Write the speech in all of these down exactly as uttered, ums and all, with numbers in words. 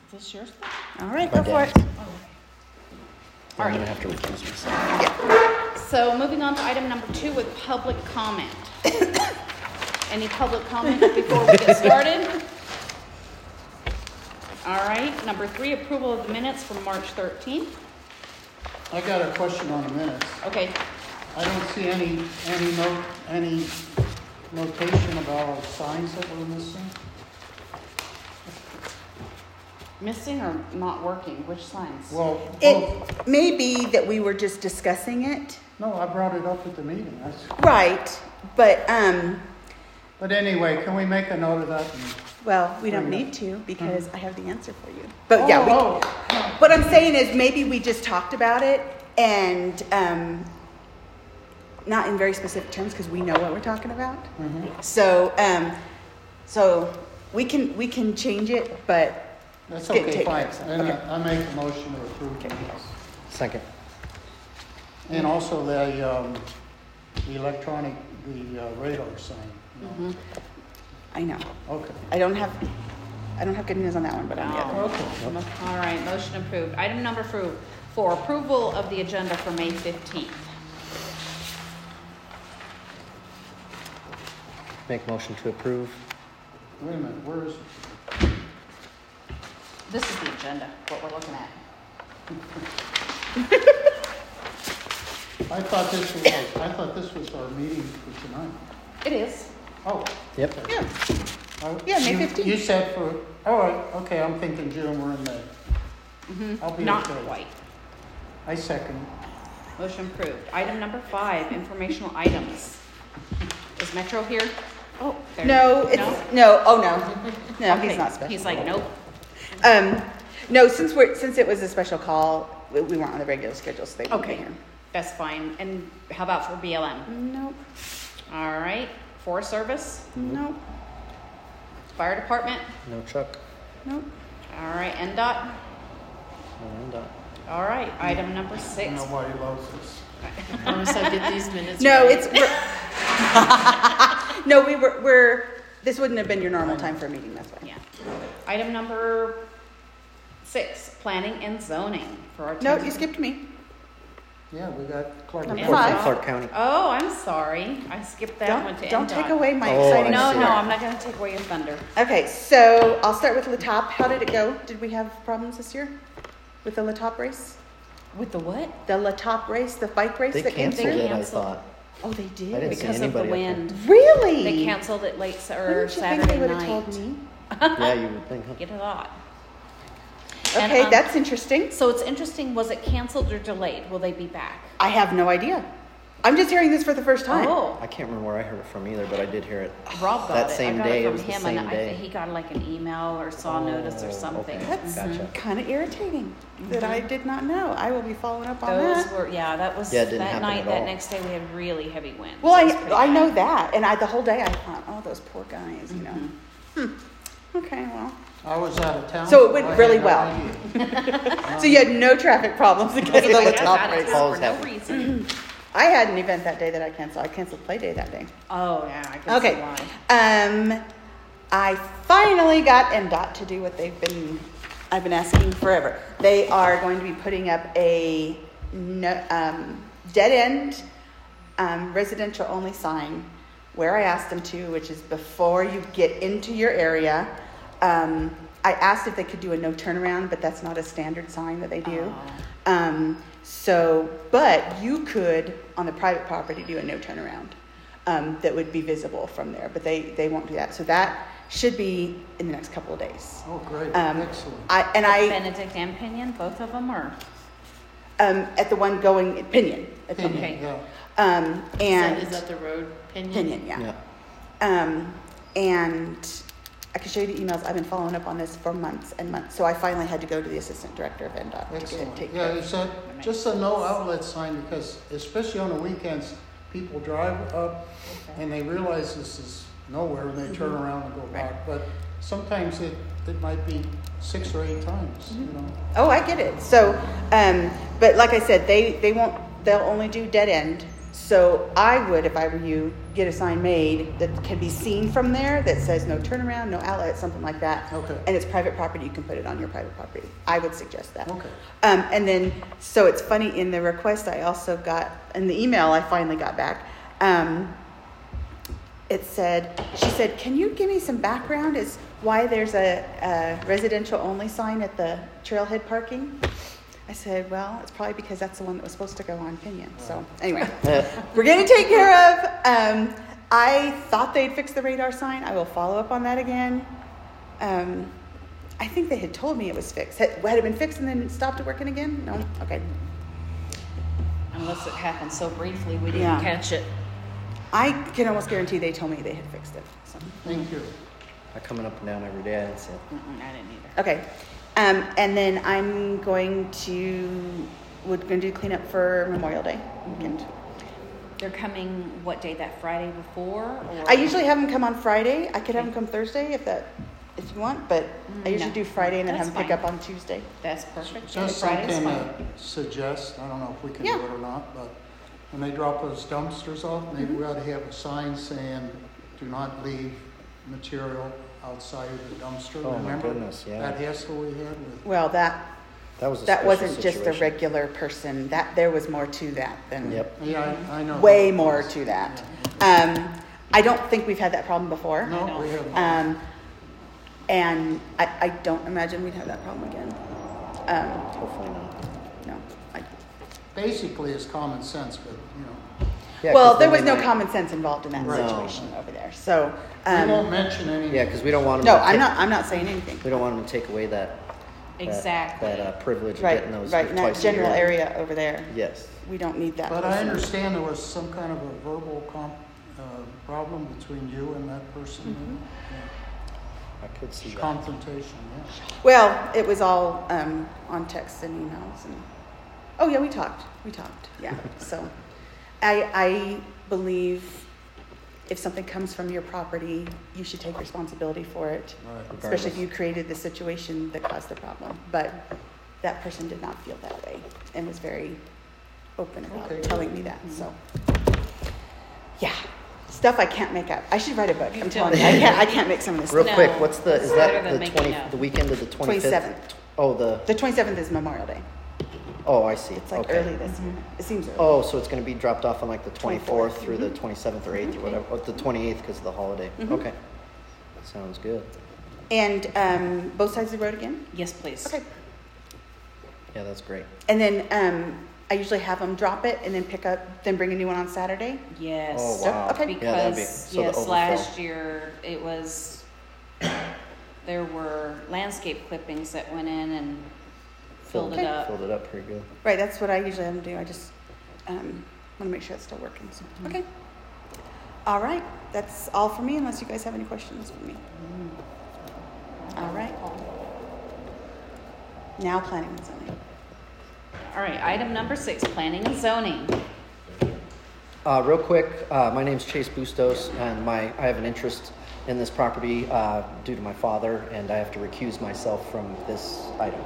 this yours? All right, My go for dad. it. Oh. I'm All going right. to have to recuse myself. Yeah. So moving on to item number two with public comment. Any public comment before we get started? All right, number three, approval of the minutes from March thirteenth. I got a question on the minutes. Okay, I don't see any, any note, any notation about signs that were missing. missing or not working? Which signs? Well, both. It may be that we were just discussing it. No, I brought it up at the meeting. That's, Right, but, um, but anyway, can we make a note of that? And- well, we don't Bring it need to because I have the answer for you. But Oh, yeah, we, oh, what I'm saying is maybe we just talked about it and, um, not in very specific terms because we know what we're talking about. mhm. So, um, so we can, we can change it, but That's Get- okay, take fine. care of Then it. Okay. I I make a motion to approve Okay. minutes. Second. And also the, um, the electronic, the uh, radar sign. you know. Mhm. I know. Okay. I don't have, I don't have good news on that one, but on the other. Oh, Okay. mo- all right, motion approved. Item number four, for approval of the agenda for May fifteenth. Make motion to approve. Wait a minute, where is it? This is the agenda, what we're looking at. I thought this was, I thought this was our meeting for tonight. It is. Oh. Yep. Yeah. I- Yeah, May you- fifteenth. You said for, all right, okay, I'm thinking June, we're in May. Mhm. I'll be Not okay. quite. I second. Motion approved. Item number five, informational items. Is Metro here? Oh, there. No, it's, no, oh no. No, Okay, he's not special. He's like, nope. Um, no, since we're, since it was a special call, we we weren't on the regular schedule, so they won't be Okay, here. that's fine. And how about for B L M? Nope, All right, Forest Service, nope, Fire Department, No Chuck. nope. all right, N D O T. And, uh, All right, item number six. Nobody loves this. Promise I'll get these minutes No, right. it's, we're, no, we were, we're, this wouldn't have been your normal time for a meeting, that's why. Yeah. Item number six, planning and zoning for our. No, Tuesday. you skipped me. Yeah, we got Clark. Number report from five. Clark County. Oh, I'm sorry. I skipped that one to Don't, don't N D O T. take away my Oh, exciting I No, see. no, story. I'm not gonna take away your thunder. Okay, so I'll start with La Top. How did it go? Did we have problems this year with the La Top race? With the what? The La Top race, the bike race They that came canceled through? it, I canceled. thought. Oh, they I did? didn't see Because of the anybody up there. wind. Really? They canceled it late, s- or Wouldn't you think Saturday they would have night. told me? Yeah, you would think. Huh? Get a lot. And, Okay, um, that's interesting. So it's interesting, was it canceled or delayed? Will they be back? I have no idea. I'm just hearing this for the first time. Oh, I can't remember where I heard it from either, but I did hear it. Rob got That it. same I got day, it it from was the him, same and I day. think he got like an email or saw notice or Oh, something. okay. That's Gotcha. kind of irritating that I did not know. I will be following up on Those that. were, yeah, that was Yeah, it didn't that happen night. at That all. next day, we had really heavy winds. Well, It was pretty I, I know bad. that. And I, the whole day I thought, oh, those poor guys, you know. Mm-hmm. Hmm. Okay, well. I was out of town. So it went I had really no well. idea. So you had no traffic problems because of the La I Top got out of race. town Always for no happen. reason. I had an event that day that I canceled. I canceled play day that day. Oh, yeah, I can Okay. see why. Um, I finally got N D O T to do what they've been, I've been asking forever. They are going to be putting up a no, um, dead end um, residential only sign where I asked them to, which is before you get into your area. Um, I asked if they could do a no turnaround, but that's not a standard sign that they do. Oh. Um, so, but you could on the private property do a no turnaround um, that would be visible from there, but they, they won't do that. So that should be in the next couple of days. Oh, great, Um, excellent. I and I Benedict and Pinion, both of them, or? um, at the one going Pinion, at the, Opinion, okay. yeah. um, Is and that, is that the road pinion? Pinion, yeah. Yeah. Um, and I can show you the emails. I've been following up on this for months and months. So I finally had to go to the assistant director of N D O T to get it Excellent. taken Yeah, care of. is that just a no outlet sign because especially on the weekends, people drive up and they realize this is nowhere and they turn around and go back. But sometimes it, it might be six or eight times, you know. Oh, I get it. So, um, but like I said, they, they won't, they'll only do dead end. so I would, if I were you, get a sign made that can be seen from there that says no turnaround, no outlet, something like that. Okay. And it's private property, you can put it on your private property. I would suggest that. Okay. Um, and then, so it's funny, in the request I also got, in the email I finally got back, um, it said, she said, can you give me some background as why there's a, a residential only sign at the trailhead parking? I said, well, it's probably because that's the one that was supposed to go on Pinion. So anyway, we're getting taken care of. Um, I thought they'd fix the radar sign. I will follow up on that again. Um, I think they had told me it was fixed. Had, had it been fixed and then it stopped working again? No? Okay. Unless it happened so briefly, we didn't Yeah. catch it. I can almost guarantee they told me they had fixed it. So. Thank you. I coming up and down every day. I didn't see it. Mm-mm, I didn't either. Okay. Um, and then I'm going to, we're going to do cleanup for Memorial Day weekend. They're coming, what day, that Friday before? Or? I usually have them come on Friday. I could have them come Thursday if that, if you want, but I usually No, do Friday and then have that's them pick fine. up on Tuesday. That's perfect. Just Friday's something fine. to suggest, I don't know if we can Yeah. do it or not, but when they drop those dumpsters off, maybe we ought to have a sign saying, do not leave material outside of the dumpster. Oh, my Remember goodness, yeah. that hassle we had with, Well, that, That was a that special wasn't just a situation. regular person. That, there was more to that than, Yep. yeah, I, I know. way more to that. Um, I don't think we've had that problem before. No, we haven't. Um, and I, I don't imagine we'd have that problem again. Um, Hopefully not. no. I, Basically, it's common sense, but, you know, Yeah, well, 'cause there then was they no might- common sense involved in that No. situation over there. So, we won't um, mention any. Yeah, because we don't want them. no, to I'm take- not, I'm not saying anything. We don't want them to take away that. that- Exactly. That uh, privilege of Right, getting those right, in that twice a general year. area over there. Yes. We don't need that. But I person. understand there was some kind of a verbal comp, uh, problem between you and that person. I could see Yeah. that. Confrontation, yeah. Well, it was all um, on text and emails, and oh yeah, we talked. We talked. Yeah. So, I I believe if something comes from your property, you should take responsibility for it, Right. especially if Regardless. you created the situation that caused the problem. But that person did not feel that way and was very open about Okay. telling me that. So, yeah, stuff I can't make up. I should write a book. I'm You telling you, don't. I can't. I can't make some of this Real stuff. No, quick, what's the, it's is better that than the making twenty, up. the weekend of the twenty-fifth? twenty-seventh. Oh, the, The twenty-seventh is Memorial Day. oh, I see. It's like Okay. early this year. It seems early. Oh, so it's gonna be dropped off on like the twenty-fourth twenty-fourth. through the twenty-seventh or eighth or whatever, or the twenty-eighth because of the holiday. Mhm. Okay. Sounds good. And um, both sides of the road again? Yes, please. Okay. Yeah, that's great. And then um, I usually have them drop it and then pick up, then bring a new one on Saturday. Yes. Oh, wow. Okay. Yeah, that'd be- Because, so the yes, overflow. last year, it was, there were landscape clippings that went in and filled it Okay. up. Filled it up pretty good. Right, that's what I usually have them do. I just um, want to make sure it's still working. So. Okay. All right. That's all for me unless you guys have any questions for me. All right. Now planning and zoning. All right, item number six, planning and zoning. Uh, real quick, uh, my name's Chase Bustos, and my I have an interest in this property uh, due to my father, and I have to recuse myself from this item.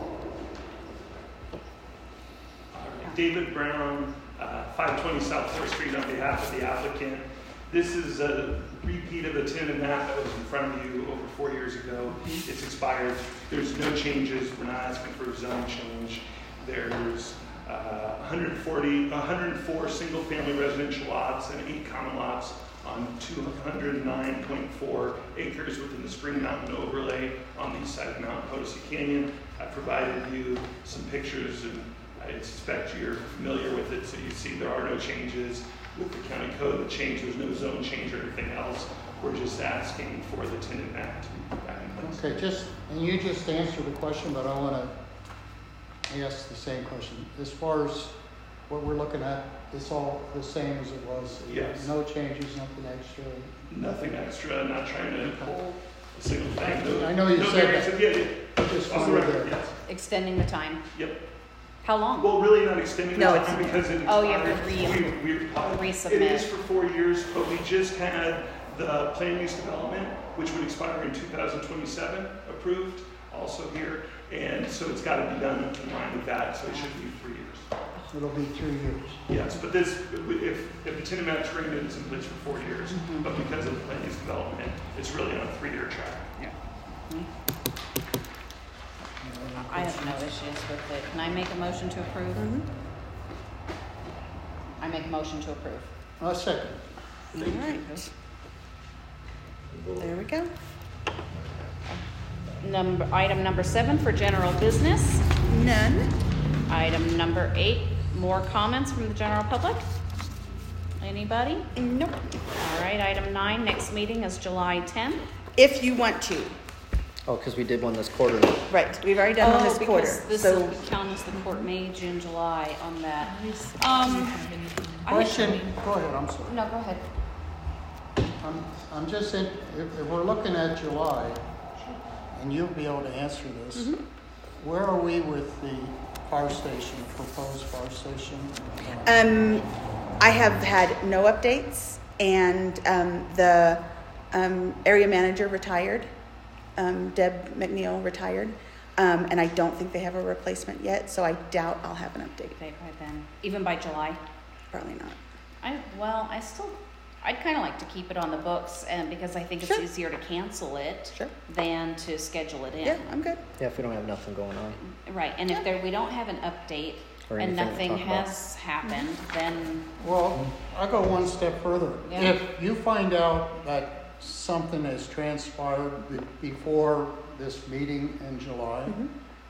David Brown, uh, five twenty South Fourth Street on behalf of the applicant. This is a repeat of the tentative map that was in front of you over four years ago. It's expired. There's no changes. We're not asking for a zone change. There's uh, one hundred forty, one hundred four single-family residential lots and eight common lots on two hundred nine point four acres within the Spring Mountain overlay on the east side of Mount Potosi Canyon. I provided you some pictures, and I suspect you're familiar with it, so you see there are no changes with the county code. The change, there's no zone change or anything else. We're just asking for the tenant act to be back in place. Okay, just, and you just answered the question, but I want to ask the same question. As far as what we're looking at, it's all the same as it was? Yes. No changes, nothing extra? Nothing extra, not trying to pull a single thing. No- I know you no said variance. that. Yeah, yeah. Just Off the wanted record, to- yes. Extending the time. Yep. How long? Well, really not extending No, the it's- time because it Oh, you have to expired. re- We- we- resubmit. It is for four years, but we just had the plan use development, which would expire in two thousand twenty-seven, approved also here. And so it's got to be done in line with that, so it should be three years. It'll be three years. Yes, but this, if, if the tenant match agreement is in place for four years, Mhm. but because of the plan use development, it's really on a three-year track. I have no issues with it. Can I make a motion to approve? Mhm. I make a motion to approve. A second. All right. There we go. Number, item number seven for general business. None. Item number eight, more comments from the general public? Anybody? Nope. All right, item nine, next meeting is July tenth. If you want to. Oh, because we did one this quarter. Right. We've already done one this quarter. Oh, This So will count as the court May, June, July on that. Um, I- Question, go ahead, I'm sorry. No, go ahead. I'm, I'm just, in- if, if we're looking at July, and you'll be able to answer this, Mhm. where are we with the fire station, the proposed fire station? Um, I have had no updates, and um, the um, area manager retired. Um, Deb McNeil retired, um, and I don't think they have a replacement yet, so I doubt I'll have an update. Okay, by then, even by July. Probably not. I, well, I still, I'd kind of like to keep it on the books, and because I think it's Sure. easier to cancel it Sure. than to schedule it in. Yeah, I'm good. Yeah, if we don't have nothing going on. Right, and if there, we don't have an update Or and anything to nothing talk about. has happened, then, Well, I'll go one step further. Yeah. If you find out that something has transpired be- before this meeting in July, Mhm.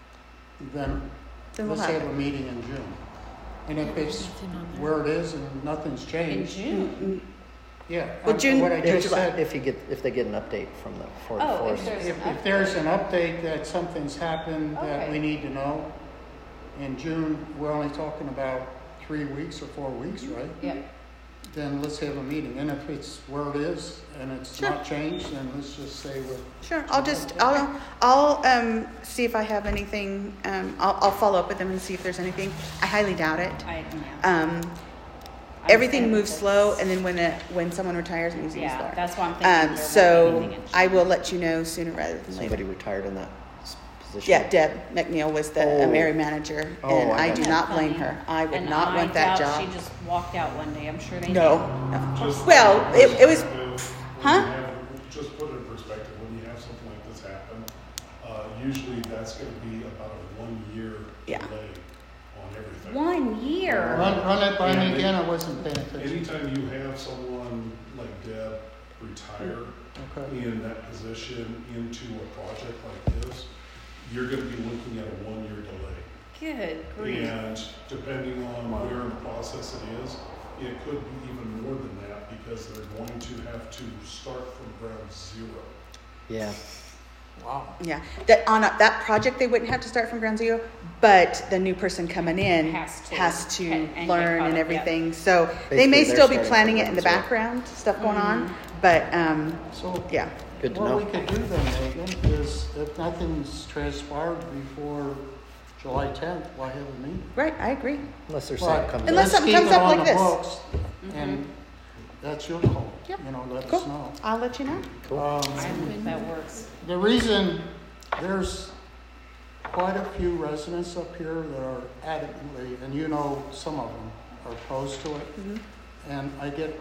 then Then we'll let's have have a it. meeting in June. And if it's Nothing on there. where it is and nothing's in changed, June. yeah. Well, I'm- June- What I or just July. said, If you get, if they get an update from the for Oh, if forest. there's if, an if there's an update. update that something's happened that Okay. we need to know, in June, we're only talking about three weeks or four weeks, right? Yeah, Then let's have a meeting. And if it's where it is and it's Sure. not changed, then let's just say with, Sure. I'll just I'll I'll um, see if I have anything. Um, I'll, I'll follow up with them and see if there's anything. I highly doubt it. I, yeah. Um, I'm everything thinking moves that's- slow, and then when it, when someone retires, it moves even Yeah, slower. that's why I'm thinking. Um, there won't be so anything in I June. will let you know sooner rather than Somebody later. retired in that s- position. Yeah, Deb McNeil was the Oh. um, area manager, Oh, and I I got do you. not blame Funny. her. I would And not I want that doubt job. She just walked out one day. I'm sure they No, did. no. Just Well, it, it was, perspective, huh? when you have- Just put it in perspective, when you have something like this happen, uh, usually that's gonna be about a one-year Yeah. delay on everything. One year. run, run it by Yeah, me they- again, I wasn't paying attention. Anytime you have someone like Deb retire Okay. in that position into a project like this, you're gonna be looking at a one-year delay. Good grief. And depending on where in the process it is, it could be even more than that because they're going to have to start from ground zero. Yeah. Wow. yeah, that on a, that project they wouldn't have to start from ground zero, but the new person coming in Has to. has to And- and get learn caught and up, everything. So they Basically, may they're still be starting planning from it in the ground zero. background, stuff going Mm-hmm. on, but um, So yeah. Good to what know. we could do then, Megan, is if nothing's transpired before July tenth, why have a meeting? Right, I agree. Unless there's Right. something comes Unless up. something Let's keep comes it up on like the this. books, Mm-hmm. And that's your call, you Yep. know, let us Cool. know. I'll let you know. Cool. Um, I think that works. The reason, there's quite a few residents up here that are adamantly, and you know some of them, are opposed to it. Mhm. And I get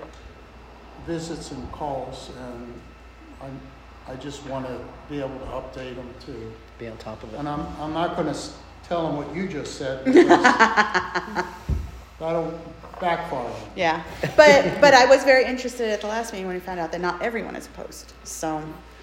visits and calls, and I'm, I just want to be able to update them too. Be on top of it. And I'm, I'm not going to tell them what you just said, because that'll backfire on them. Yeah, but but I was very interested at the last meeting when we found out that not everyone is opposed. So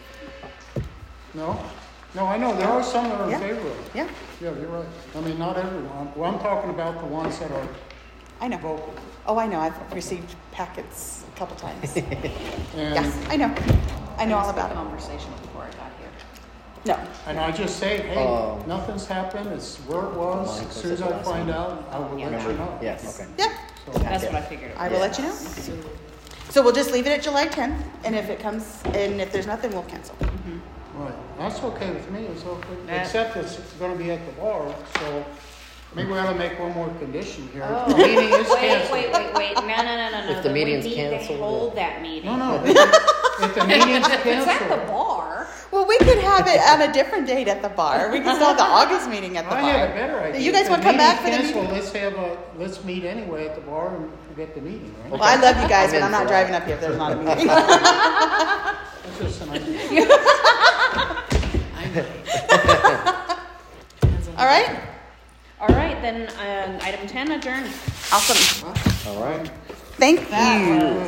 No? No, I know, there are some that are Yeah. in favor of it. yeah, Yeah, you're right. I mean, not everyone. Well, I'm talking about the ones that are I know. vocal. Oh, I know. I've received packets a couple times. And Yes, I know. I know all about it. Conversation before I got here. No, And I just say, hey, Um, nothing's happened, it's where it was, Mine as soon as was I the find last out, I will Yeah. let you know. Yeah, okay. yeah, So, That's what I figured. it I was. will let you know. So we'll just leave it at July tenth, and if it comes, and if there's nothing, we'll cancel. right, that's okay with me, it's okay, That- except it's gonna be at the bar, so maybe we ought to make one more condition here. Oh. The meeting is Wait, canceled. wait, wait, wait. No, no, no, no, no. If the Then we meeting's need to canceled, hold that meeting. No, no, if if the meeting's If it's at the canceled, bar. Well, we could have it on a different date at the bar. We could still have the August meeting at the I bar. have a better idea. You guys If want to come back for the meeting's meeting? canceled, Let's have a, let's meet anyway at the bar and get the meeting, right? Well, I love you guys, I'm but in I'm not for driving that. up here if there's not a meeting. That's just an idea. All right? All right, then, um, item ten adjourned. Awesome. All right. Thank you.